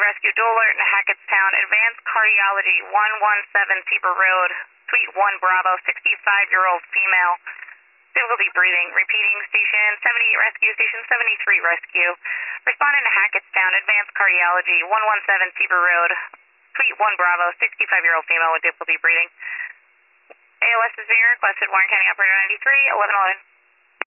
Rescue, Dual Alert in Hackettstown, Advanced Cardiology, 117 Peeper Road, Suite 1 Bravo, 65-year-old female, difficulty breathing. Repeating, Station 78 Rescue, Station 73 Rescue. Responding to Hackettstown, Advanced Cardiology, 117 Peeper Road, Suite 1 Bravo, 65-year-old female with difficulty breathing. ALS is being requested, Warren County Operator 93, 1111.